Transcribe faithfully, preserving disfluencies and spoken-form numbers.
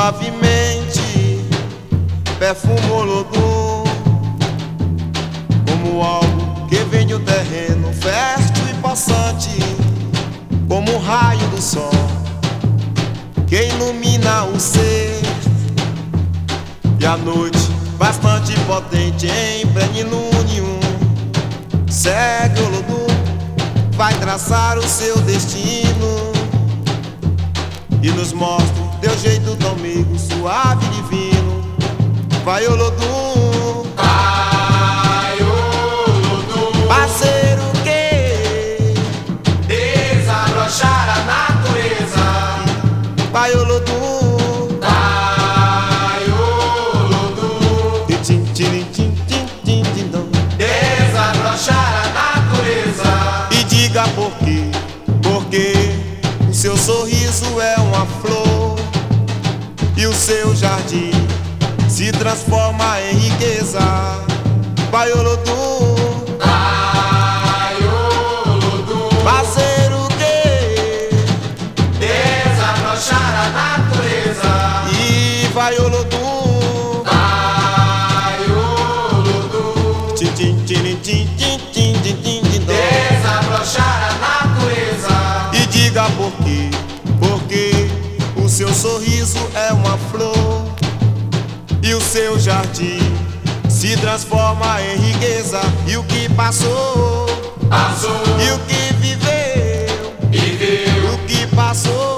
suavemente, perfuma o lodo, como algo que vem do terreno fértil e possante, como um raio do sol que ilumina o ser. E a noite, bastante potente, empregue nenhum, segue o lodo, vai traçar o seu destino e nos mostra teu jeito tão meigo, suave e divino. Vai Olodum, vai Olodum, parceiro que desabrochar a natureza. Vai Olodum, vai Olodum, tim tim tim tim tim tim dom. desabrochar a natureza. E diga por quê, porque o seu sorriso é uma flor e o seu jardim se transforma em riqueza. Vai Olodum, vai Olodum, parceiro que desabrochar a natureza. e vai Olodum, vai Olodum, tim tim tim tim tim tim tim tim tim dom. desabrochar a natureza. E diga por quê, porque o seu sorriso é uma flor e o seu jardim se transforma em riqueza. E o que passou, Passou, e o que viveu, viveu, o que passou